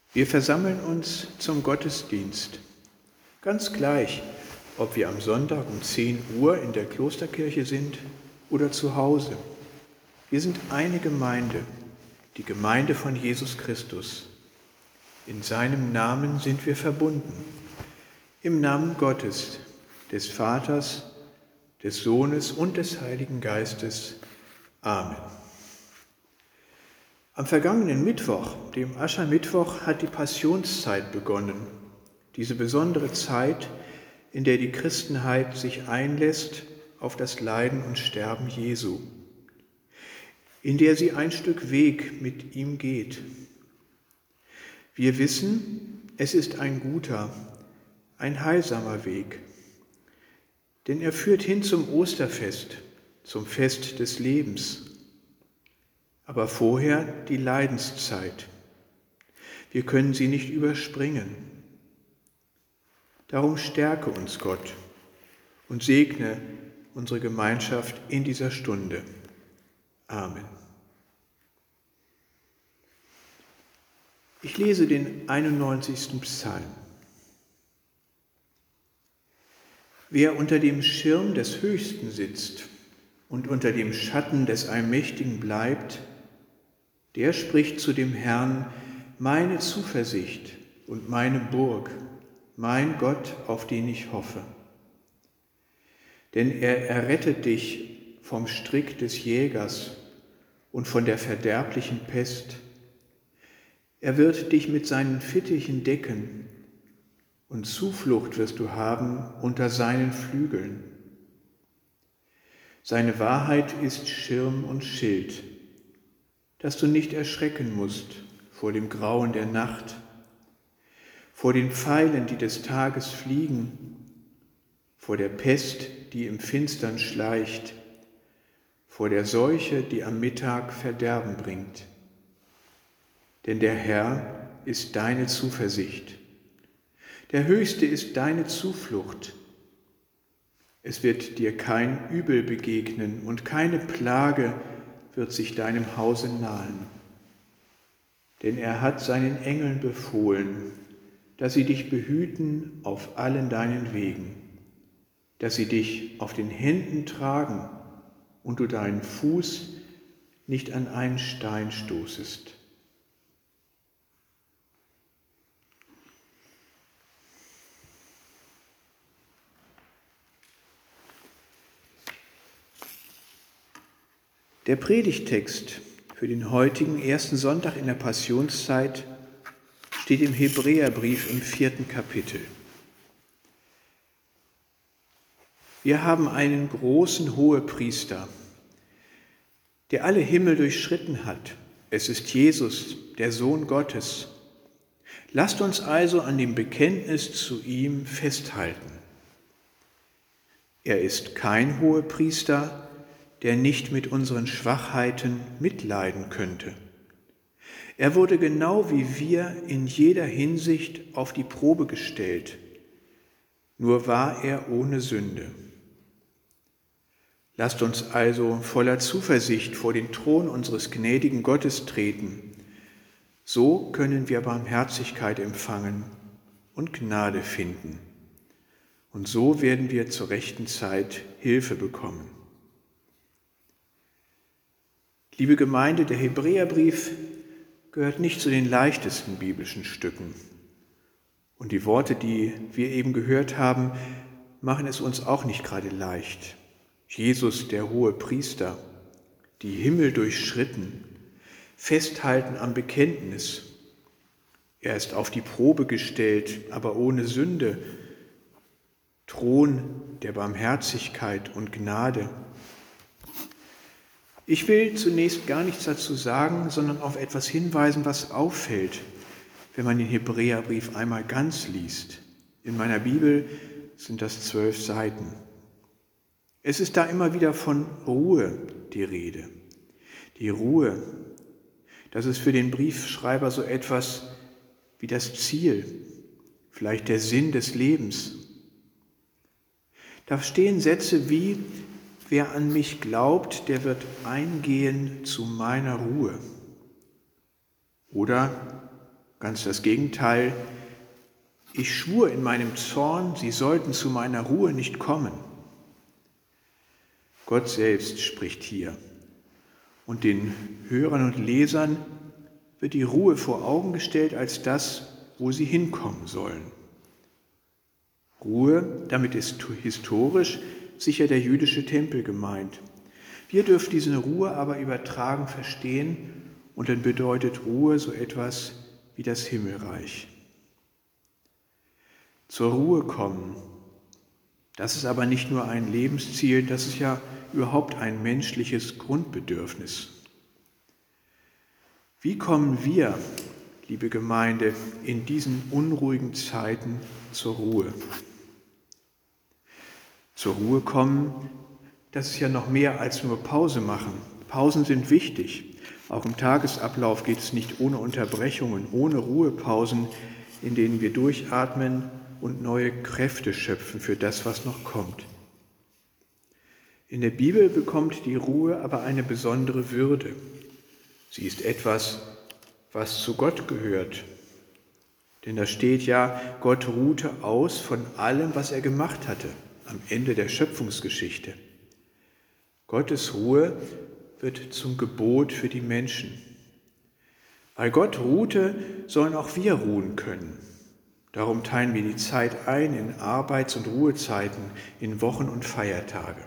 Wir versammeln uns zum Gottesdienst, ganz gleich, ob wir am Sonntag um 10 Uhr in der Klosterkirche sind oder zu Hause. Wir sind eine Gemeinde, die Gemeinde von Jesus Christus. In seinem Namen sind wir verbunden, im Namen Gottes, des Vaters, des Sohnes und des Heiligen Geistes. Amen. Am vergangenen Mittwoch, dem Aschermittwoch, hat die Passionszeit begonnen. Diese besondere Zeit, in der die Christenheit sich einlässt auf das Leiden und Sterben Jesu, in der sie ein Stück Weg mit ihm geht. Wir wissen, es ist ein guter, ein heilsamer Weg, denn er führt hin zum Osterfest, zum Fest des Lebens. Aber vorher die Leidenszeit. Wir können sie nicht überspringen. Darum stärke uns Gott und segne unsere Gemeinschaft in dieser Stunde. Amen. Ich lese den 91. Psalm. Wer unter dem Schirm des Höchsten sitzt und unter dem Schatten des Allmächtigen bleibt, der spricht zu dem Herrn: Meine Zuversicht und meine Burg, mein Gott, auf den ich hoffe. Denn er errettet dich vom Strick des Jägers und von der verderblichen Pest. Er wird dich mit seinen Fittichen decken, und Zuflucht wirst du haben unter seinen Flügeln. Seine Wahrheit ist Schirm und Schild, dass du nicht erschrecken musst vor dem Grauen der Nacht, vor den Pfeilen, die des Tages fliegen, vor der Pest, die im Finstern schleicht, vor der Seuche, die am Mittag Verderben bringt. Denn der Herr ist deine Zuversicht. Der Höchste ist deine Zuflucht. Es wird dir kein Übel begegnen und keine Plage wird sich deinem Hause nahen. Denn er hat seinen Engeln befohlen, dass sie dich behüten auf allen deinen Wegen, dass sie dich auf den Händen tragen und du deinen Fuß nicht an einen Stein stoßest. Der Predigttext für den heutigen ersten Sonntag in der Passionszeit steht im Hebräerbrief im 4. Kapitel. Wir haben einen großen Hohepriester, der alle Himmel durchschritten hat. Es ist Jesus, der Sohn Gottes. Lasst uns also an dem Bekenntnis zu ihm festhalten. Er ist kein Hohepriester, der nicht mit unseren Schwachheiten mitleiden könnte. Er wurde genau wie wir in jeder Hinsicht auf die Probe gestellt, nur war er ohne Sünde. Lasst uns also voller Zuversicht vor den Thron unseres gnädigen Gottes treten. So können wir Barmherzigkeit empfangen und Gnade finden. Und so werden wir zur rechten Zeit Hilfe bekommen. Liebe Gemeinde, der Hebräerbrief gehört nicht zu den leichtesten biblischen Stücken. Und die Worte, die wir eben gehört haben, machen es uns auch nicht gerade leicht. Jesus, der hohe Priester, die Himmel durchschritten, festhalten am Bekenntnis. Er ist auf die Probe gestellt, aber ohne Sünde. Thron der Barmherzigkeit und Gnade. Ich will zunächst gar nichts dazu sagen, sondern auf etwas hinweisen, was auffällt, wenn man den Hebräerbrief einmal ganz liest. In meiner Bibel sind das 12 Seiten. Es ist da immer wieder von Ruhe die Rede. Die Ruhe, das ist für den Briefschreiber so etwas wie das Ziel, vielleicht der Sinn des Lebens. Da stehen Sätze wie: Wer an mich glaubt, der wird eingehen zu meiner Ruhe. Oder Ganz das Gegenteil. Ich schwur in meinem Zorn, sie sollten zu meiner Ruhe nicht kommen. Gott selbst spricht hier. Und den Hörern und Lesern wird die Ruhe vor Augen gestellt als das, wo sie hinkommen sollen. Ruhe, damit ist historisch sicher der jüdische Tempel gemeint. Wir dürfen diese Ruhe aber übertragen verstehen und dann bedeutet Ruhe so etwas wie das Himmelreich. Zur Ruhe kommen, das ist aber nicht nur ein Lebensziel, das ist ja überhaupt ein menschliches Grundbedürfnis. Wie kommen wir, liebe Gemeinde, in diesen unruhigen Zeiten zur Ruhe? Zur Ruhe kommen, das ist ja noch mehr als nur Pause machen. Pausen sind wichtig. Auch im Tagesablauf geht es nicht ohne Unterbrechungen, ohne Ruhepausen, in denen wir durchatmen und neue Kräfte schöpfen für das, was noch kommt. In der Bibel bekommt die Ruhe aber eine besondere Würde. Sie ist etwas, was zu Gott gehört. Denn da steht ja, Gott ruhte aus von allem, was er gemacht hatte, am Ende der Schöpfungsgeschichte. Gottes Ruhe wird zum Gebot für die Menschen. Weil Gott ruhte, sollen auch wir ruhen können. Darum teilen wir die Zeit ein in Arbeits- und Ruhezeiten, in Wochen- und Feiertage.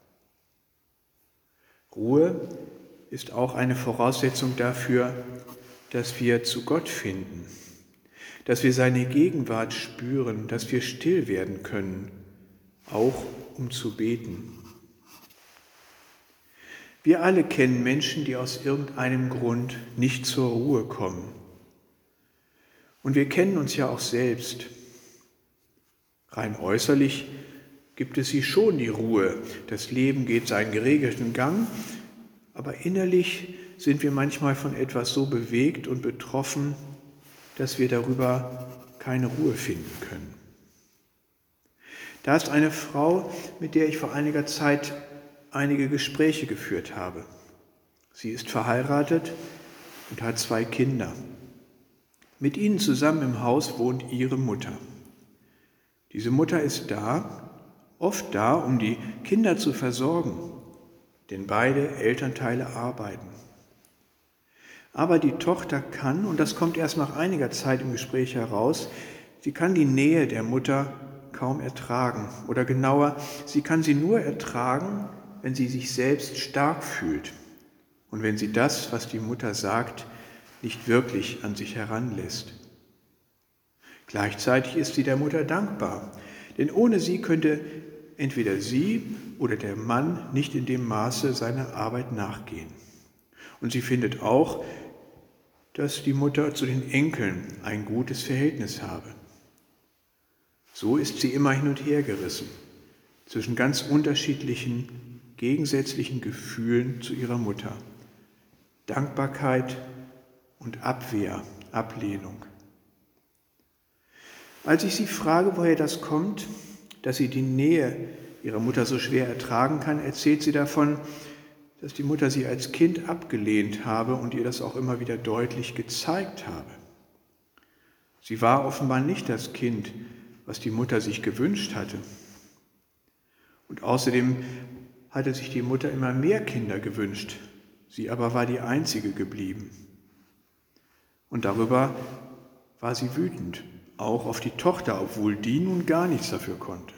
Ruhe ist auch eine Voraussetzung dafür, dass wir zu Gott finden, dass wir seine Gegenwart spüren, dass wir still werden können, auch um zu beten. Wir alle kennen Menschen, die aus irgendeinem Grund nicht zur Ruhe kommen. Und wir kennen uns ja auch selbst. Rein äußerlich gibt es sie schon, die Ruhe. Das Leben geht seinen geregelten Gang, aber innerlich sind wir manchmal von etwas so bewegt und betroffen, dass wir darüber keine Ruhe finden können. Da ist eine Frau, mit der ich vor einiger Zeit einige Gespräche geführt habe. Sie ist verheiratet und hat 2 Kinder. Mit ihnen zusammen im Haus wohnt ihre Mutter. Diese Mutter ist oft da, um die Kinder zu versorgen, denn beide Elternteile arbeiten. Aber die Tochter kann, und das kommt erst nach einiger Zeit im Gespräch heraus, sie kann die Nähe der Mutter kaum ertragen. Oder genauer, sie kann sie nur ertragen, wenn sie sich selbst stark fühlt und wenn sie das, was die Mutter sagt, nicht wirklich an sich heranlässt. Gleichzeitig ist sie der Mutter dankbar, denn ohne sie könnte entweder sie oder der Mann nicht in dem Maße seiner Arbeit nachgehen. Und sie findet auch, dass die Mutter zu den Enkeln ein gutes Verhältnis habe. So ist sie immer hin und her gerissen zwischen ganz unterschiedlichen, gegensätzlichen Gefühlen zu ihrer Mutter. Dankbarkeit und Abwehr, Ablehnung. Als ich sie frage, woher das kommt, dass sie die Nähe ihrer Mutter so schwer ertragen kann, erzählt sie davon, dass die Mutter sie als Kind abgelehnt habe und ihr das auch immer wieder deutlich gezeigt habe. Sie war offenbar nicht das Kind, was die Mutter sich gewünscht hatte. Und außerdem hatte sich die Mutter immer mehr Kinder gewünscht, sie aber war die einzige geblieben. Und darüber war sie wütend, auch auf die Tochter, obwohl die nun gar nichts dafür konnte.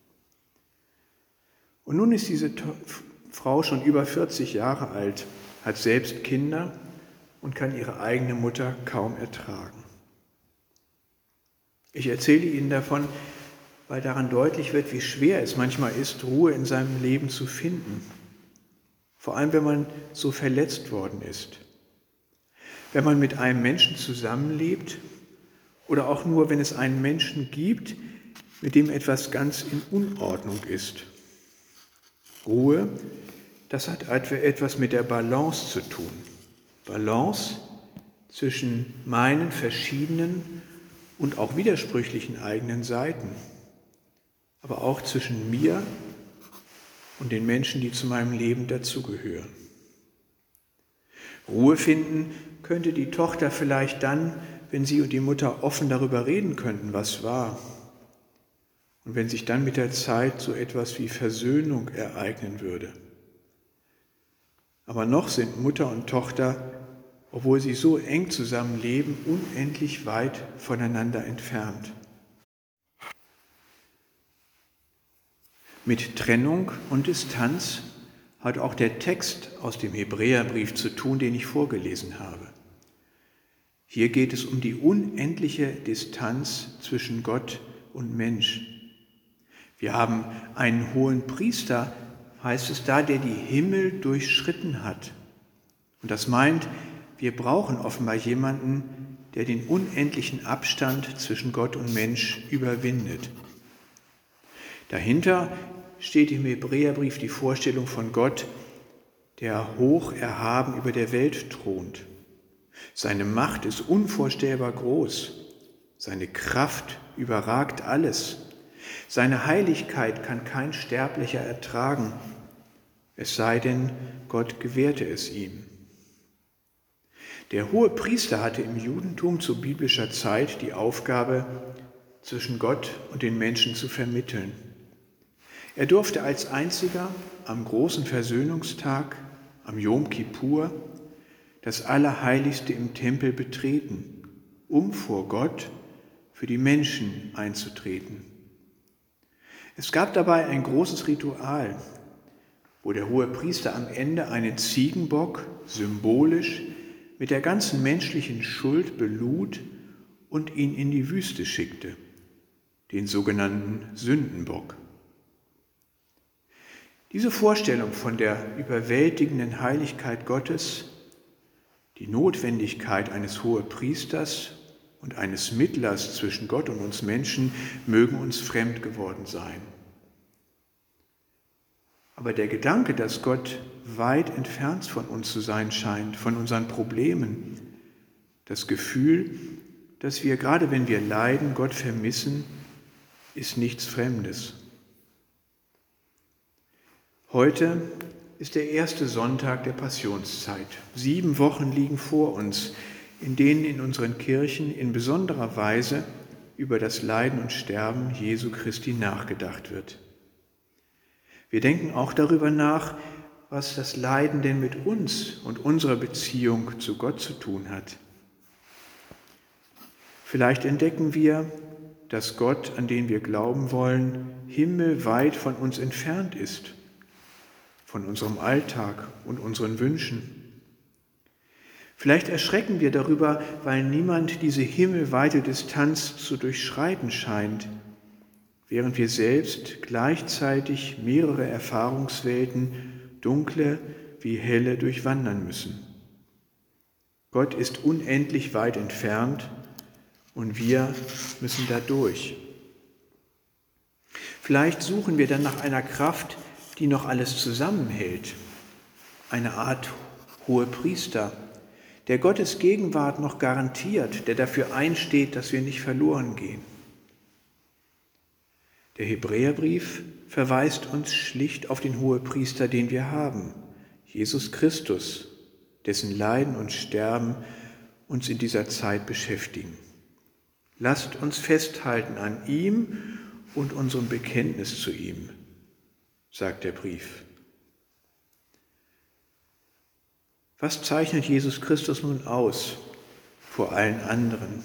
Und nun ist diese Frau schon über 40 Jahre alt, hat selbst Kinder und kann ihre eigene Mutter kaum ertragen. Ich erzähle Ihnen davon, weil daran deutlich wird, wie schwer es manchmal ist, Ruhe in seinem Leben zu finden. Vor allem, wenn man so verletzt worden ist. Wenn man mit einem Menschen zusammenlebt oder auch nur, wenn es einen Menschen gibt, mit dem etwas ganz in Unordnung ist. Ruhe, das hat etwas mit der Balance zu tun. Balance zwischen meinen verschiedenen und auch widersprüchlichen eigenen Seiten, aber auch zwischen mir und den Menschen, die zu meinem Leben dazugehören. Ruhe finden könnte die Tochter vielleicht dann, wenn sie und die Mutter offen darüber reden könnten, was war. Und wenn sich dann mit der Zeit so etwas wie Versöhnung ereignen würde. Aber noch sind Mutter und Tochter, obwohl sie so eng zusammenleben, unendlich weit voneinander entfernt. Mit Trennung und Distanz hat auch der Text aus dem Hebräerbrief zu tun, den ich vorgelesen habe. Hier geht es um die unendliche Distanz zwischen Gott und Mensch. Wir haben einen hohen Priester, heißt es da, der die Himmel durchschritten hat. Und das meint, wir brauchen offenbar jemanden, der den unendlichen Abstand zwischen Gott und Mensch überwindet. Dahinter steht im Hebräerbrief die Vorstellung von Gott, der hoch erhaben über der Welt thront. Seine Macht ist unvorstellbar groß. Seine Kraft überragt alles. Seine Heiligkeit kann kein Sterblicher ertragen, es sei denn, Gott gewährte es ihm. Der hohe Priester hatte im Judentum zu biblischer Zeit die Aufgabe, zwischen Gott und den Menschen zu vermitteln. Er durfte als einziger am großen Versöhnungstag, am Jom Kippur, das Allerheiligste im Tempel betreten, um vor Gott für die Menschen einzutreten. Es gab dabei ein großes Ritual, wo der hohe Priester am Ende einen Ziegenbock symbolisch mit der ganzen menschlichen Schuld belud und ihn in die Wüste schickte, den sogenannten Sündenbock. Diese Vorstellung von der überwältigenden Heiligkeit Gottes, die Notwendigkeit eines Hohepriesters und eines Mittlers zwischen Gott und uns Menschen mögen uns fremd geworden sein. Aber der Gedanke, dass Gott weit entfernt von uns zu sein scheint, von unseren Problemen, das Gefühl, dass wir, gerade wenn wir leiden, Gott vermissen, ist nichts Fremdes. Heute ist der erste Sonntag der Passionszeit. 7 Wochen liegen vor uns, in denen in unseren Kirchen in besonderer Weise über das Leiden und Sterben Jesu Christi nachgedacht wird. Wir denken auch darüber nach, was das Leiden denn mit uns und unserer Beziehung zu Gott zu tun hat. Vielleicht entdecken wir, dass Gott, an den wir glauben wollen, himmelweit von uns entfernt ist, von unserem Alltag und unseren Wünschen. Vielleicht erschrecken wir darüber, weil niemand diese himmelweite Distanz zu durchschreiten scheint, während wir selbst gleichzeitig mehrere Erfahrungswelten, dunkle wie helle, durchwandern müssen. Gott ist unendlich weit entfernt und wir müssen da durch. Vielleicht suchen wir dann nach einer Kraft, die noch alles zusammenhält, eine Art Hohepriester, der Gottes Gegenwart noch garantiert, der dafür einsteht, dass wir nicht verloren gehen. Der Hebräerbrief verweist uns schlicht auf den Hohepriester, den wir haben, Jesus Christus, dessen Leiden und Sterben uns in dieser Zeit beschäftigen. Lasst uns festhalten an ihm und unserem Bekenntnis zu ihm, sagt der Brief. Was zeichnet Jesus Christus nun aus vor allen anderen?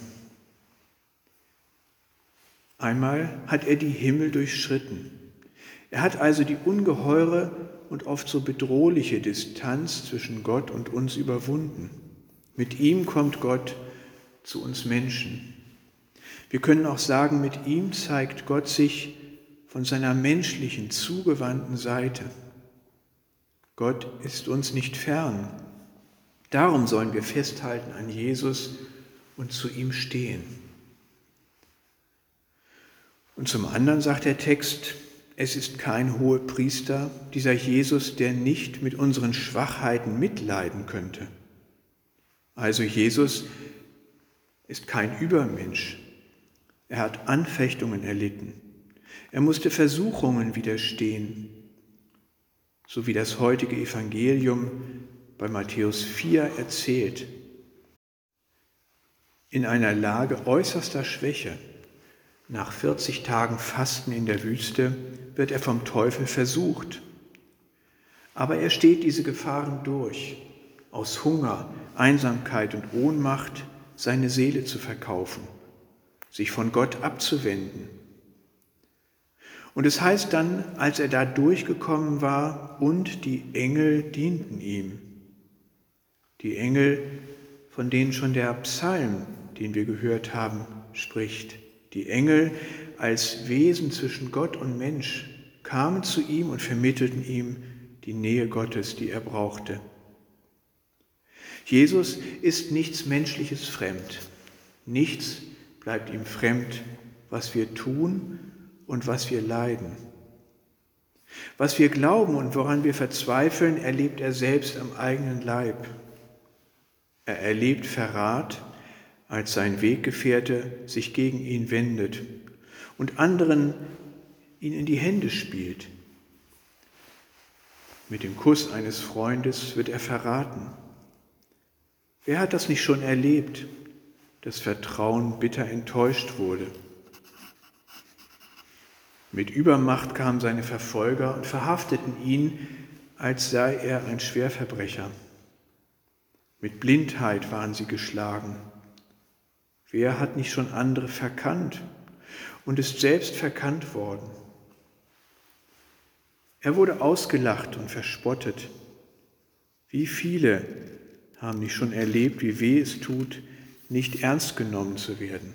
Einmal hat er die Himmel durchschritten. Er hat also die ungeheure und oft so bedrohliche Distanz zwischen Gott und uns überwunden. Mit ihm kommt Gott zu uns Menschen. Wir können auch sagen, mit ihm zeigt Gott sich von seiner menschlichen, zugewandten Seite. Gott ist uns nicht fern. Darum sollen wir festhalten an Jesus und zu ihm stehen. Und zum anderen sagt der Text, es ist kein Hohepriester, dieser Jesus, der nicht mit unseren Schwachheiten mitleiden könnte. Also Jesus ist kein Übermensch. Er hat Anfechtungen erlitten. Er musste Versuchungen widerstehen, so wie das heutige Evangelium bei Matthäus 4 erzählt. In einer Lage äußerster Schwäche, nach 40 Tagen Fasten in der Wüste, wird er vom Teufel versucht. Aber er steht diese Gefahren durch, aus Hunger, Einsamkeit und Ohnmacht seine Seele zu verkaufen, sich von Gott abzuwenden. Und es heißt dann, als er da durchgekommen war, und die Engel dienten ihm. Die Engel, von denen schon der Psalm, den wir gehört haben, spricht. Die Engel als Wesen zwischen Gott und Mensch kamen zu ihm und vermittelten ihm die Nähe Gottes, die er brauchte. Jesus ist nichts Menschliches fremd. Nichts bleibt ihm fremd, was wir tun und was wir leiden. Was wir glauben und woran wir verzweifeln, erlebt er selbst am eigenen Leib. Er erlebt Verrat, als sein Weggefährte sich gegen ihn wendet und anderen ihn in die Hände spielt. Mit dem Kuss eines Freundes wird er verraten. Wer hat das nicht schon erlebt, dass Vertrauen bitter enttäuscht wurde? Mit Übermacht kamen seine Verfolger und verhafteten ihn, als sei er ein Schwerverbrecher. Mit Blindheit waren sie geschlagen. Wer hat nicht schon andere verkannt und ist selbst verkannt worden? Er wurde ausgelacht und verspottet. Wie viele haben nicht schon erlebt, wie weh es tut, nicht ernst genommen zu werden?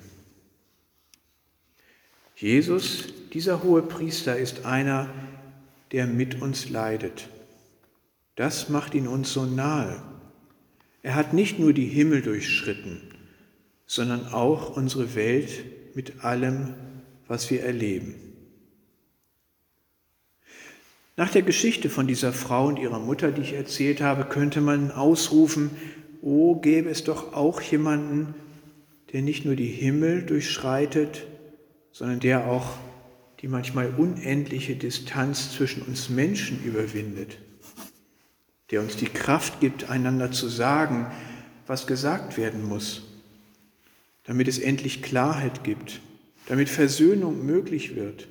Jesus, dieser Hohepriester, ist einer, der mit uns leidet. Das macht ihn uns so nahe. Er hat nicht nur die Himmel durchschritten, sondern auch unsere Welt mit allem, was wir erleben. Nach der Geschichte von dieser Frau und ihrer Mutter, die ich erzählt habe, könnte man ausrufen, oh, gäbe es doch auch jemanden, der nicht nur die Himmel durchschreitet, sondern der auch die manchmal unendliche Distanz zwischen uns Menschen überwindet, der uns die Kraft gibt, einander zu sagen, was gesagt werden muss, damit es endlich Klarheit gibt, damit Versöhnung möglich wird.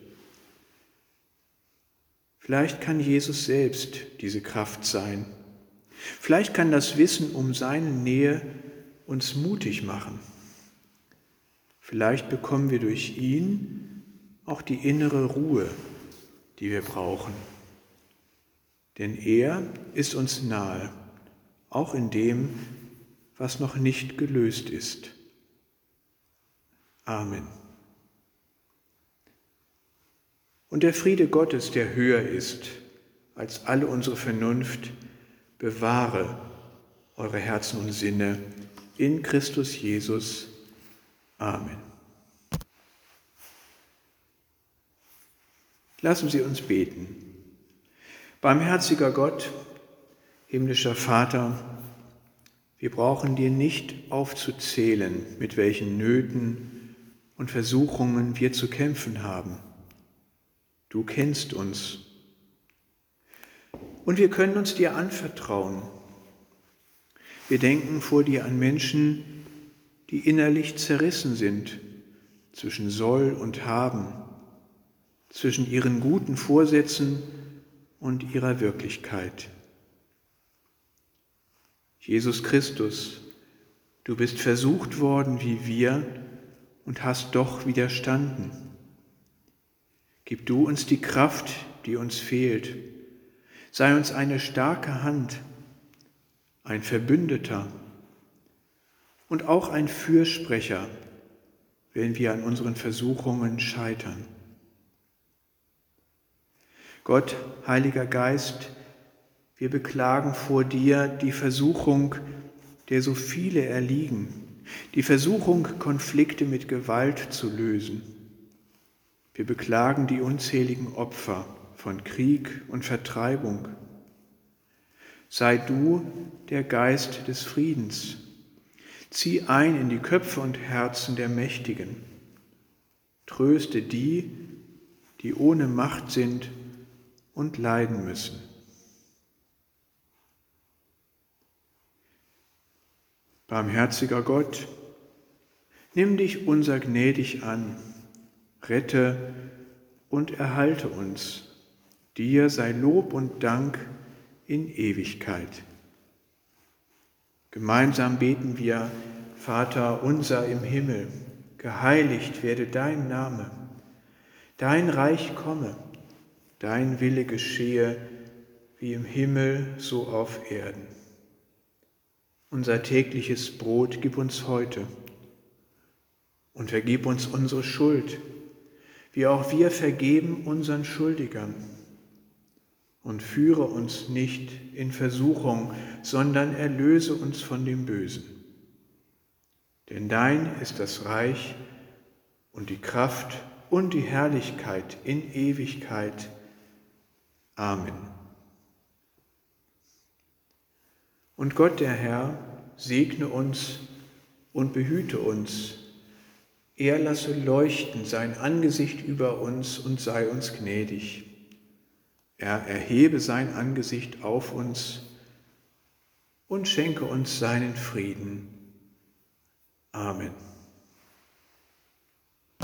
Vielleicht kann Jesus selbst diese Kraft sein. Vielleicht kann das Wissen um seine Nähe uns mutig machen. Vielleicht bekommen wir durch ihn auch die innere Ruhe, die wir brauchen. Denn er ist uns nahe, auch in dem, was noch nicht gelöst ist. Amen. Und der Friede Gottes, der höher ist als alle unsere Vernunft, bewahre eure Herzen und Sinne in Christus Jesus. Amen. Lassen Sie uns beten. Barmherziger Gott, himmlischer Vater, wir brauchen dir nicht aufzuzählen, mit welchen Nöten und Versuchungen wir zu kämpfen haben. Du kennst uns. Und wir können uns dir anvertrauen. Wir denken vor dir an Menschen, die innerlich zerrissen sind zwischen Soll und Haben, zwischen ihren guten Vorsätzen und ihrer Wirklichkeit. Jesus Christus, du bist versucht worden wie wir und hast doch widerstanden. Gib du uns die Kraft, die uns fehlt. Sei uns eine starke Hand, ein Verbündeter und auch ein Fürsprecher, wenn wir an unseren Versuchungen scheitern. Gott, Heiliger Geist, wir beklagen vor dir die Versuchung, der so viele erliegen, die Versuchung, Konflikte mit Gewalt zu lösen. Wir beklagen die unzähligen Opfer von Krieg und Vertreibung. Sei du der Geist des Friedens. Zieh ein in die Köpfe und Herzen der Mächtigen. Tröste die, die ohne Macht sind und leiden müssen. Barmherziger Gott, Nimm dich unser gnädig an, rette und erhalte uns. Dir sei Lob und Dank in Ewigkeit. Gemeinsam beten wir, Vater unser im Himmel, geheiligt werde dein Name, dein Reich komme, dein Wille geschehe, wie im Himmel, so auf Erden. Unser tägliches Brot gib uns heute und vergib uns unsere Schuld, wie auch wir vergeben unseren Schuldigern. Und führe uns nicht in Versuchung, sondern erlöse uns von dem Bösen. Denn dein ist das Reich und die Kraft und die Herrlichkeit in Ewigkeit. Amen. Und Gott, der Herr, segne uns und behüte uns. Er lasse leuchten sein Angesicht über uns und sei uns gnädig. Er erhebe sein Angesicht auf uns und schenke uns seinen Frieden. Amen.